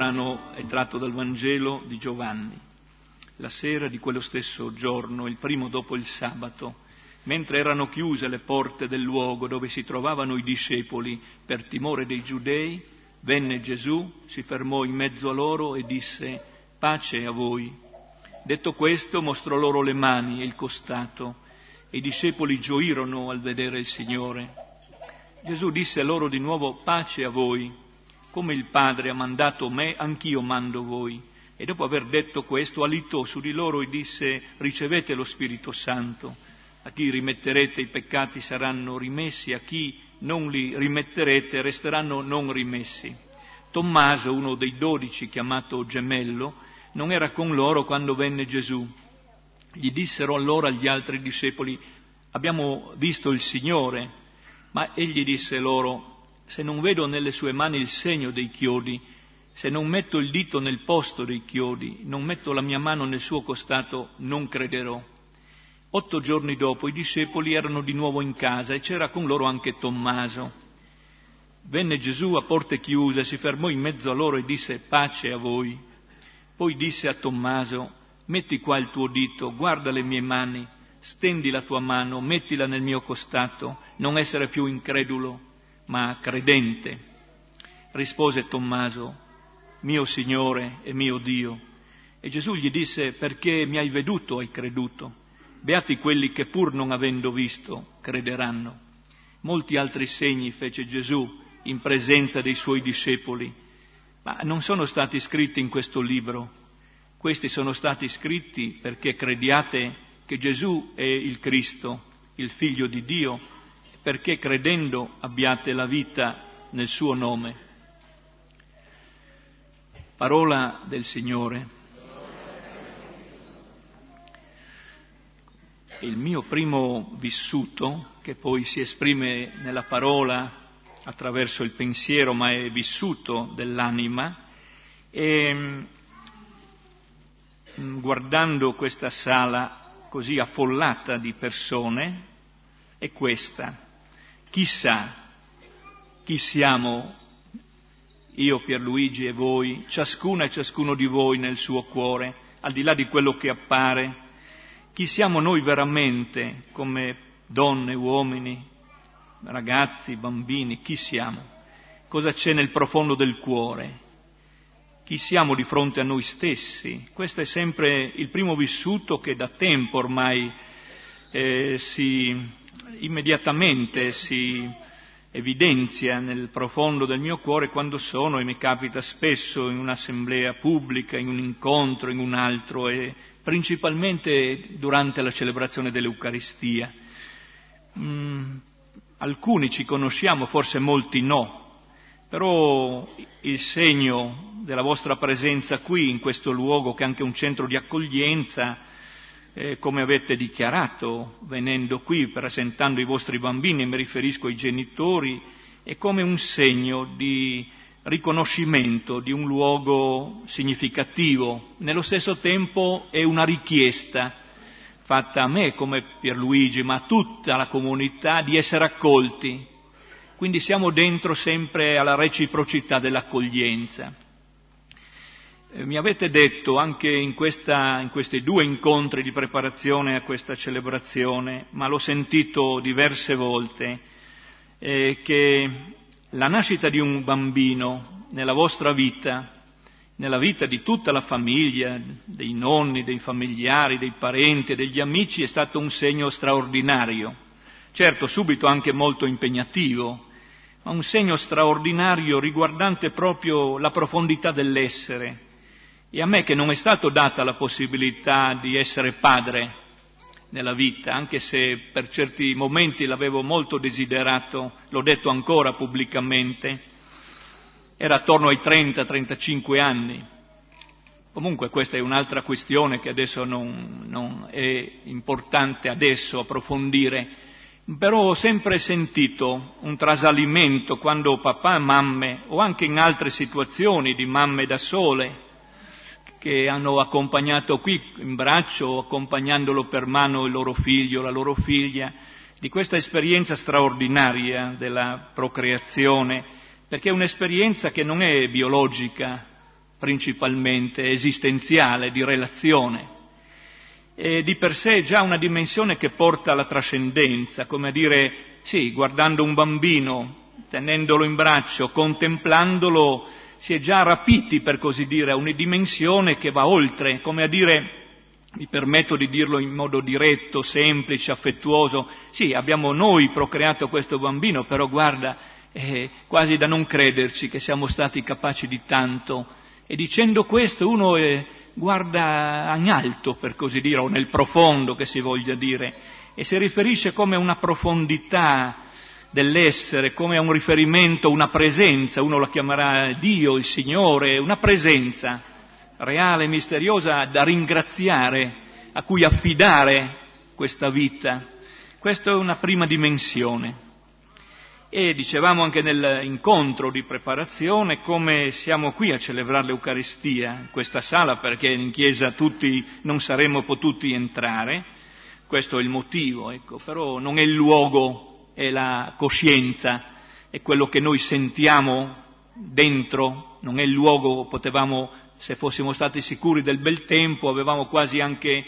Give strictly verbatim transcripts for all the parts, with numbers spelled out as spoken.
brano è tratto dal Vangelo di Giovanni. La sera di quello stesso giorno, il primo dopo il sabato, mentre erano chiuse le porte del luogo dove si trovavano i discepoli per timore dei giudei, venne Gesù, si fermò in mezzo a loro e disse: pace a voi. Detto questo, mostrò loro le mani e il costato, e i discepoli gioirono al vedere il Signore. Gesù disse loro di nuovo: pace a voi. Come il Padre ha mandato me, anch'io mando voi. E dopo aver detto questo, alitò su di loro e disse: ricevete lo Spirito Santo. A chi rimetterete i peccati saranno rimessi, a chi non li rimetterete resteranno non rimessi. Tommaso, uno dei dodici, chiamato Gemello, non era con loro quando venne Gesù. Gli dissero allora gli altri discepoli: abbiamo visto il Signore. Ma egli disse loro: se non vedo nelle sue mani il segno dei chiodi, se non metto il dito nel posto dei chiodi, non metto la mia mano nel suo costato, non crederò. Otto giorni dopo i discepoli erano di nuovo in casa e c'era con loro anche Tommaso. Venne Gesù a porte chiuse, si fermò in mezzo a loro e disse: pace a voi. Poi disse a Tommaso: metti qua il tuo dito, guarda le mie mani, stendi la tua mano, mettila nel mio costato, non essere più incredulo, ma credente. Rispose Tommaso: mio Signore e mio Dio. E Gesù gli disse: perché mi hai veduto hai creduto. Beati quelli che pur non avendo visto crederanno. Molti altri segni fece Gesù in presenza dei suoi discepoli, ma non sono stati scritti in questo libro. Questi sono stati scritti perché crediate che Gesù è il Cristo, il Figlio di Dio, perché credendo abbiate la vita nel suo nome. Parola del Signore. Il mio primo vissuto, che poi si esprime nella parola attraverso il pensiero, ma è vissuto dell'anima, e guardando questa sala così affollata di persone, è questa. Chissà chi siamo io, Pierluigi, e voi, ciascuna e ciascuno di voi nel suo cuore, al di là di quello che appare. Chi siamo noi veramente, come donne, uomini, ragazzi, bambini? Chi siamo? Cosa c'è nel profondo del cuore? Chi siamo di fronte a noi stessi? Questo è sempre il primo vissuto che da tempo ormai eh, si immediatamente si evidenzia nel profondo del mio cuore quando sono, e mi capita spesso, in un'assemblea pubblica, in un incontro, in un altro, e principalmente durante la celebrazione dell'Eucaristia. Mm, alcuni ci conosciamo, forse molti no, però il segno della vostra presenza qui, in questo luogo che è anche un centro di accoglienza, Eh, come avete dichiarato venendo qui, presentando i vostri bambini, mi riferisco ai genitori, è come un segno di riconoscimento di un luogo significativo. Nello stesso tempo è una richiesta fatta a me come Pierluigi, ma a tutta la comunità, di essere accolti. Quindi siamo dentro sempre alla reciprocità dell'accoglienza. Mi avete detto anche in, questa, in questi due incontri di preparazione a questa celebrazione, ma l'ho sentito diverse volte, eh, che la nascita di un bambino nella vostra vita, nella vita di tutta la famiglia, dei nonni, dei familiari, dei parenti e degli amici, è stato un segno straordinario. Certo, subito anche molto impegnativo, ma un segno straordinario riguardante proprio la profondità dell'essere. E a me, che non è stato data la possibilità di essere padre nella vita, anche se per certi momenti l'avevo molto desiderato, l'ho detto ancora pubblicamente, era attorno ai trenta trentacinque anni. Comunque questa è un'altra questione che adesso non, non è importante adesso approfondire, però ho sempre sentito un trasalimento quando papà e mamme, o anche in altre situazioni di mamme da sole, che hanno accompagnato qui in braccio, accompagnandolo per mano il loro figlio, la loro figlia, di questa esperienza straordinaria della procreazione, perché è un'esperienza che non è biologica, principalmente esistenziale, di relazione. E di per sé è già una dimensione che porta alla trascendenza, come a dire, sì, guardando un bambino, tenendolo in braccio, contemplandolo, si è già rapiti, per così dire, a una dimensione che va oltre, come a dire, mi permetto di dirlo in modo diretto, semplice, affettuoso, sì, abbiamo noi procreato questo bambino, però guarda, è quasi da non crederci che siamo stati capaci di tanto. E dicendo questo uno è, guarda in alto, per così dire, o nel profondo che si voglia dire, e si riferisce come a una profondità dell'essere, come a un riferimento, una presenza, uno la chiamerà Dio, il Signore, una presenza reale, misteriosa, da ringraziare, a cui affidare questa vita. Questa è una prima dimensione. E dicevamo anche nell'incontro di preparazione come siamo qui a celebrare l'Eucaristia, in questa sala, perché in chiesa tutti non saremmo potuti entrare, questo è il motivo, ecco, però non è il luogo, è la coscienza, è quello che noi sentiamo dentro, non è il luogo, potevamo, se fossimo stati sicuri del bel tempo, avevamo quasi anche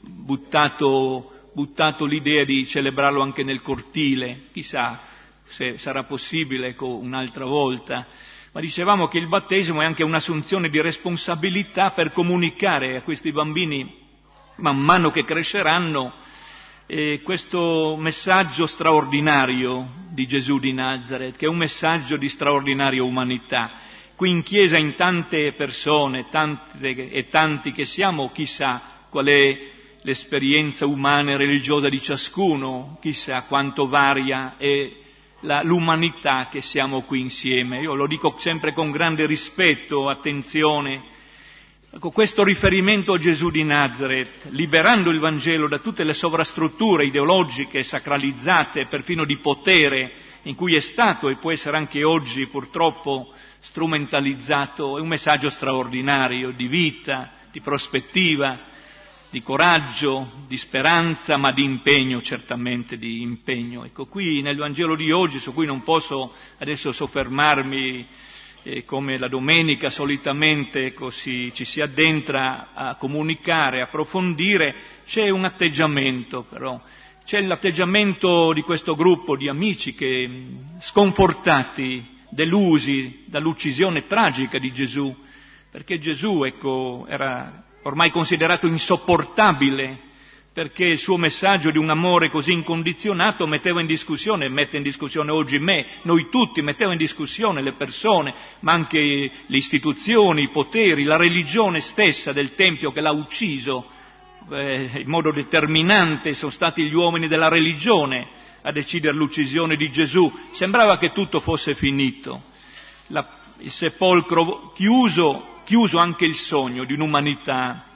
buttato, buttato l'idea di celebrarlo anche nel cortile, chissà se sarà possibile, ecco, un'altra volta. Ma dicevamo che il battesimo è anche un'assunzione di responsabilità per comunicare a questi bambini, man mano che cresceranno, eh, questo messaggio straordinario di Gesù di Nazareth, che è un messaggio di straordinaria umanità. Qui in chiesa, in tante persone, tante e tanti che siamo, chissà qual è l'esperienza umana e religiosa di ciascuno, chissà quanto varia è la, l'umanità che siamo qui insieme. Io lo dico sempre con grande rispetto, attenzione. Ecco, questo riferimento a Gesù di Nazareth, liberando il Vangelo da tutte le sovrastrutture ideologiche, sacralizzate, perfino di potere, in cui è stato e può essere anche oggi purtroppo strumentalizzato, è un messaggio straordinario di vita, di prospettiva, di coraggio, di speranza, ma di impegno, certamente di impegno. Ecco, qui nel Vangelo di oggi, su cui non posso adesso soffermarmi eh, come la domenica solitamente ecco, si, ci si addentra a comunicare, a approfondire, c'è un atteggiamento però, c'è l'atteggiamento di questo gruppo di amici che, sconfortati, delusi dall'uccisione tragica di Gesù, perché Gesù, ecco, era ormai considerato insopportabile, perché il suo messaggio di un amore così incondizionato metteva in discussione, mette in discussione oggi me, noi tutti, metteva in discussione le persone, ma anche le istituzioni, i poteri, la religione stessa del Tempio che l'ha ucciso. Eh, in modo determinante sono stati gli uomini della religione a decidere l'uccisione di Gesù. Sembrava che tutto fosse finito. La, il sepolcro chiuso, chiuso anche il sogno di un'umanità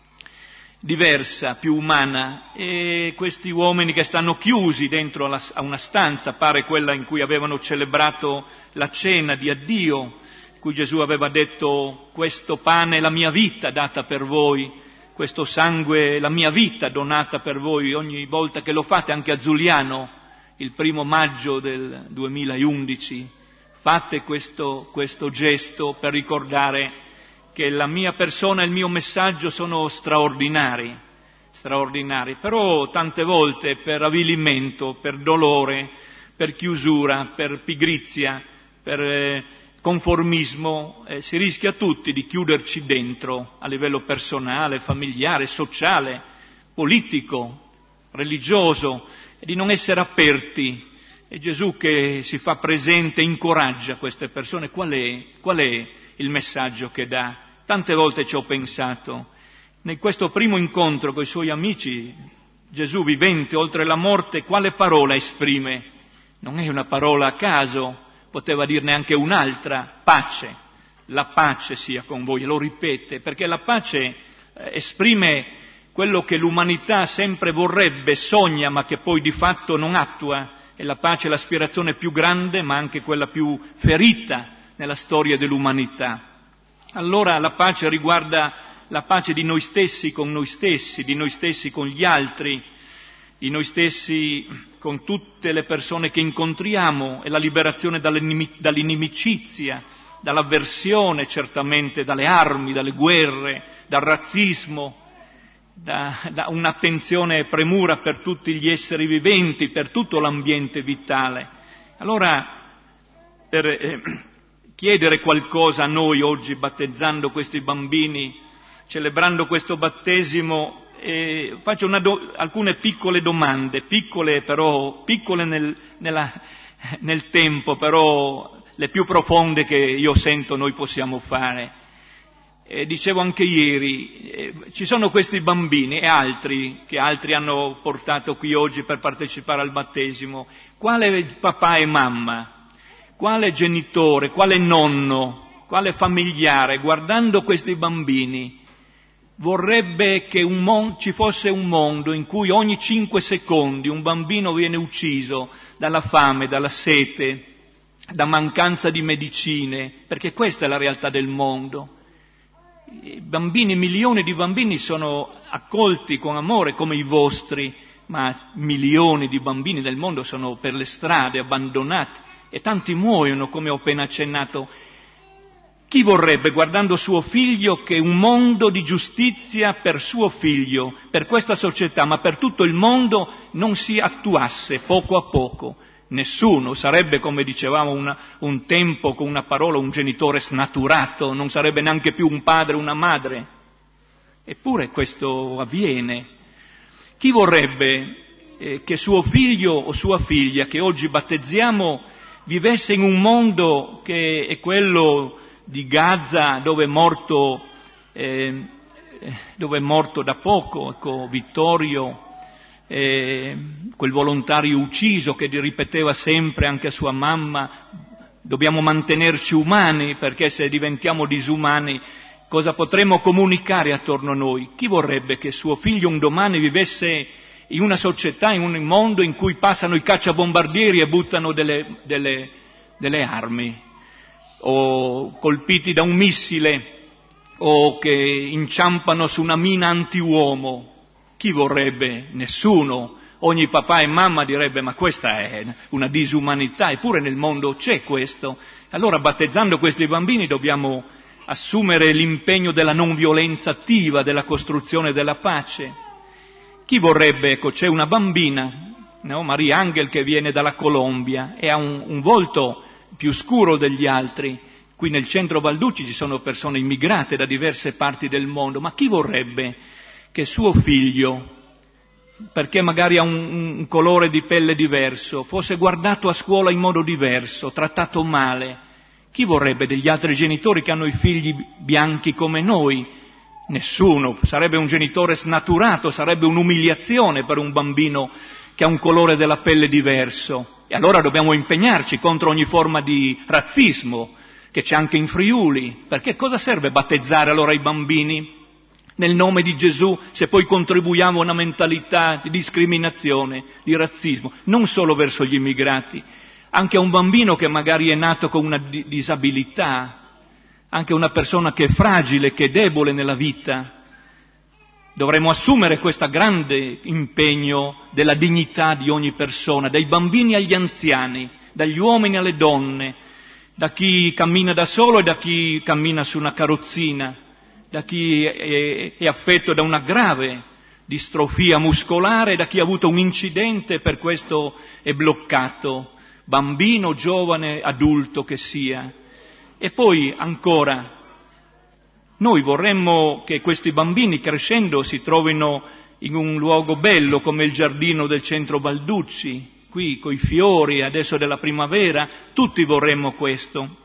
diversa, più umana, e questi uomini che stanno chiusi dentro la, a una stanza, pare quella in cui avevano celebrato la cena di addio, in cui Gesù aveva detto: questo pane è la mia vita data per voi, questo sangue è la mia vita donata per voi. Ogni volta che lo fate, anche a Giuliano, il primo maggio del duemilaundici, fate questo, questo gesto per ricordare che la mia persona e il mio messaggio sono straordinari, straordinari, però tante volte per avvilimento, per dolore, per chiusura, per pigrizia, per eh, conformismo, eh, si rischia tutti di chiuderci dentro a livello personale, familiare, sociale, politico, religioso, e di non essere aperti. E Gesù che si fa presente incoraggia queste persone. Qual è, qual è il messaggio che dà? Tante volte ci ho pensato. In questo primo incontro con i suoi amici, Gesù vivente oltre la morte, quale parola esprime? Non è una parola a caso, poteva dirne anche un'altra: pace. La pace sia con voi, lo ripete, perché la pace eh, esprime quello che l'umanità sempre vorrebbe, sogna, ma che poi di fatto non attua. E la pace è l'aspirazione più grande, ma anche quella più ferita nella storia dell'umanità. Allora la pace riguarda la pace di noi stessi con noi stessi, di noi stessi con gli altri, di noi stessi con tutte le persone che incontriamo, e la liberazione dall'inimicizia, dall'avversione certamente, dalle armi, dalle guerre, dal razzismo, da, da un'attenzione e premura per tutti gli esseri viventi, per tutto l'ambiente vitale. Allora, per eh, chiedere qualcosa a noi oggi, battezzando questi bambini, celebrando questo battesimo, eh, faccio una do- alcune piccole domande, piccole però, piccole nel, nella, nel tempo, però le più profonde che io sento noi possiamo fare. Eh, dicevo anche ieri, eh, ci sono questi bambini e altri che altri hanno portato qui oggi per partecipare al battesimo. Quale papà e mamma, quale genitore, quale nonno, quale familiare, guardando questi bambini, vorrebbe che un mon- ci fosse un mondo in cui ogni cinque secondi un bambino viene ucciso dalla fame, dalla sete, da mancanza di medicine, perché questa è la realtà del mondo. I bambini, milioni di bambini sono accolti con amore come i vostri, ma milioni di bambini del mondo sono per le strade, abbandonati, e tanti muoiono, come ho appena accennato. Chi vorrebbe, guardando suo figlio, che un mondo di giustizia per suo figlio, per questa società, ma per tutto il mondo, non si attuasse poco a poco? Nessuno. Sarebbe, come dicevamo una, un tempo con una parola, un genitore snaturato, non sarebbe neanche più un padre o una madre. Eppure questo avviene. Chi vorrebbe eh, che suo figlio o sua figlia, che oggi battezziamo, vivesse in un mondo che è quello di Gaza, dove è morto, eh, dove è morto da poco, ecco, Vittorio, eh, quel volontario ucciso che ripeteva sempre anche a sua mamma: dobbiamo mantenerci umani, perché se diventiamo disumani cosa potremo comunicare attorno a noi? Chi vorrebbe che suo figlio un domani vivesse in una società, in un mondo in cui passano i cacciabombardieri e buttano delle, delle, delle armi, o colpiti da un missile, o che inciampano su una mina antiuomo? Chi vorrebbe? Nessuno. Ogni papà e mamma direbbe: ma questa è una disumanità, eppure nel mondo c'è questo. Allora, battezzando questi bambini, dobbiamo assumere l'impegno della non violenza attiva, della costruzione della pace. Chi vorrebbe? Ecco, c'è una bambina, no? Maria Angel, che viene dalla Colombia e ha un, un volto più scuro degli altri. Qui nel centro Balducci ci sono persone immigrate da diverse parti del mondo, ma chi vorrebbe che suo figlio, perché magari ha un, un colore di pelle diverso, fosse guardato a scuola in modo diverso, trattato male? Chi vorrebbe degli altri genitori che hanno i figli bianchi come noi? Nessuno. Sarebbe un genitore snaturato, sarebbe un'umiliazione per un bambino che ha un colore della pelle diverso. E allora dobbiamo impegnarci contro ogni forma di razzismo, che c'è anche in Friuli. Perché cosa serve battezzare allora i bambini nel nome di Gesù, se poi contribuiamo a una mentalità di discriminazione, di razzismo, non solo verso gli immigrati, anche a un bambino che magari è nato con una di- disabilità, anche una persona che è fragile, che è debole nella vita. Dovremmo assumere questo grande impegno della dignità di ogni persona, dai bambini agli anziani, dagli uomini alle donne, da chi cammina da solo e da chi cammina su una carrozzina, da chi è, è affetto da una grave distrofia muscolare, da chi ha avuto un incidente e per questo è bloccato, bambino, giovane, adulto che sia. E poi ancora, noi vorremmo che questi bambini crescendo si trovino in un luogo bello come il giardino del centro Balducci, qui coi fiori adesso della primavera, tutti vorremmo questo.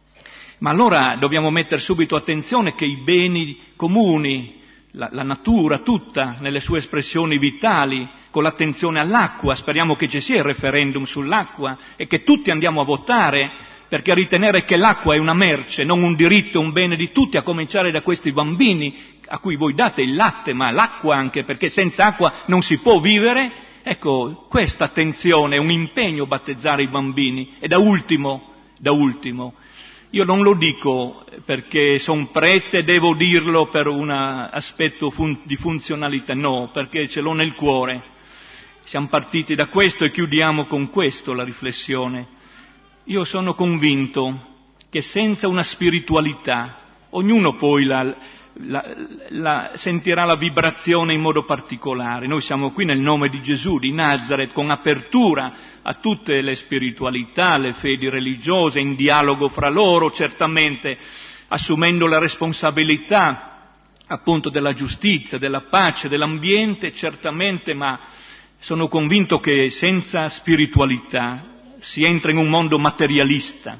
Ma allora dobbiamo mettere subito attenzione che i beni comuni, la, la natura tutta nelle sue espressioni vitali, con l'attenzione all'acqua, speriamo che ci sia il referendum sull'acqua e che tutti andiamo a votare, perché ritenere che l'acqua è una merce, non un diritto, un bene di tutti, a cominciare da questi bambini a cui voi date il latte, ma l'acqua anche, perché senza acqua non si può vivere. Ecco, questa attenzione è un impegno, battezzare i bambini. E da ultimo, da ultimo, io non lo dico perché sono prete, devo dirlo per un aspetto fun- di funzionalità, no, perché ce l'ho nel cuore. Siamo partiti da questo e chiudiamo con questo la riflessione. Io sono convinto che senza una spiritualità, ognuno poi la, la, la, sentirà la vibrazione in modo particolare. Noi siamo qui nel nome di Gesù di Nazaret, con apertura a tutte le spiritualità, le fedi religiose, in dialogo fra loro, certamente assumendo la responsabilità appunto della giustizia, della pace, dell'ambiente, certamente, ma sono convinto che senza spiritualità si entra in un mondo materialista.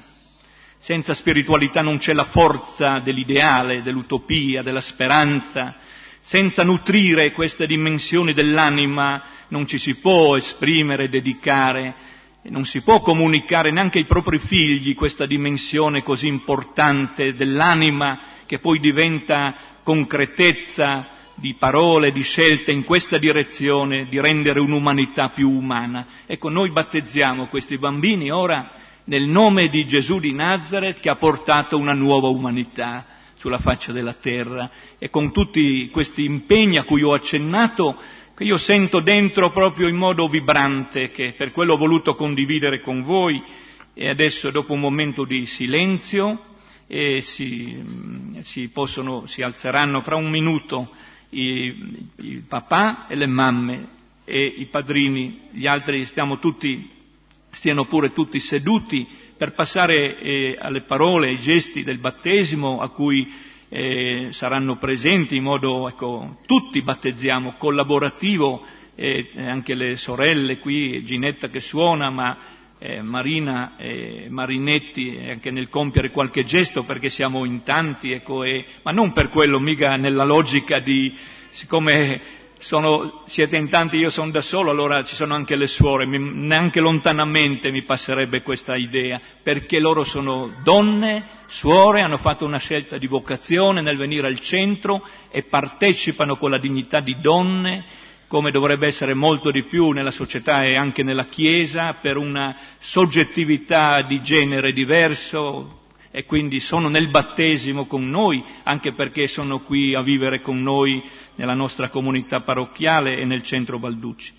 Senza spiritualità non c'è la forza dell'ideale, dell'utopia, della speranza. Senza nutrire queste dimensioni dell'anima non ci si può esprimere, dedicare, non si può comunicare neanche ai propri figli questa dimensione così importante dell'anima che poi diventa concretezza di parole, di scelte in questa direzione di rendere un'umanità più umana. Ecco, noi battezziamo questi bambini ora nel nome di Gesù di Nazaret che ha portato una nuova umanità sulla faccia della terra, e con tutti questi impegni a cui ho accennato, che io sento dentro proprio in modo vibrante, che per quello ho voluto condividere con voi. E adesso, dopo un momento di silenzio, e si, si possono, si alzeranno fra un minuto i, il papà e le mamme e i padrini, gli altri stiamo tutti, stiano pure tutti seduti per passare eh, alle parole, ai gesti del battesimo a cui eh, saranno presenti in modo, ecco, tutti battezziamo, collaborativo, eh, anche le sorelle qui, Ginetta che suona, ma Eh, Marina e eh, Marinetti eh, anche nel compiere qualche gesto, perché siamo in tanti, ecco, e, ma non per quello, mica nella logica di, siccome sono, siete in tanti, io sono da solo, allora ci sono anche le suore, mi, neanche lontanamente mi passerebbe questa idea, perché loro sono donne, suore, hanno fatto una scelta di vocazione nel venire al centro e partecipano con la dignità di donne, come dovrebbe essere molto di più nella società e anche nella Chiesa, per una soggettività di genere diverso, e quindi sono nel battesimo con noi, anche perché sono qui a vivere con noi nella nostra comunità parrocchiale e nel centro Balducci.